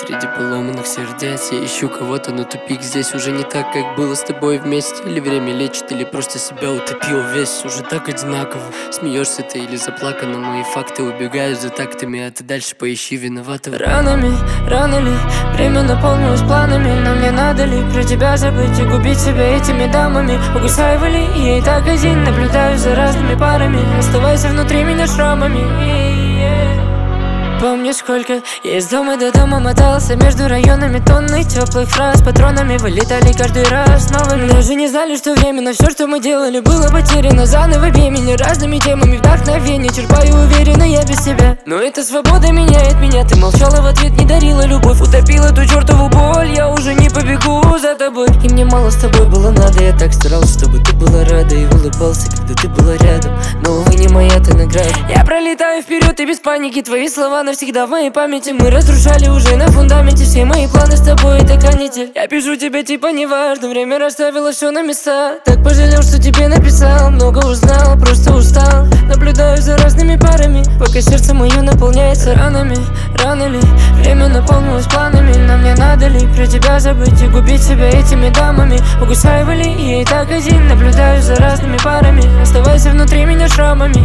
среди поломанных сердец. Я ищу кого-то, но тупик здесь уже не так, как было с тобой вместе. Или время лечит, или просто себя утопил весь. Уже так одинаково, смеешься ты или заплакана. Мои факты убегают за тактами, а ты дальше поищи виноватого. Ранами, рано ли, время наполнилось планами. Но мне надо ли про тебя забыть и губить себя этими дамами? Угасаивали, и я и так один наблюдаю за разными парами. Оставайся внутри меня шрамами. Помню, сколько я из дома до дома мотался между районами, тонны теплых фраз патронами вылетали каждый раз новыми. Даже не знали, что временно все, что мы делали, было потеряно заново времени. Разными темами вдохновения черпаю уверенно я без себя. Но эта свобода меняет меня. Ты молчала в ответ, не дарила любовь, утопила ту чертову боль. Я уже не побегу за тобой, и мне мало с тобой было надо. Я так старался, чтобы ты была рада и улыбался, когда ты была рядом. Но увы, не моя ты награда. Я пролетаю вперед и без паники, твои слова навсегда в моей памяти. Мы разрушали уже на фундаменте все мои планы с тобой, это канитель. Я пишу тебе типа неважно, время расставило все на места. Так пожалел, что тебе написал, много узнал, просто устал. Наблюдаю за разными парами, пока сердце мое наполняется ранами. Рано ли, время наполнилось планами. Но мне надо ли про тебя забыть и губить себя этими дамами? Угасаивали, и я и так один наблюдаю за разными парами. Оставайся внутри меня шрамами.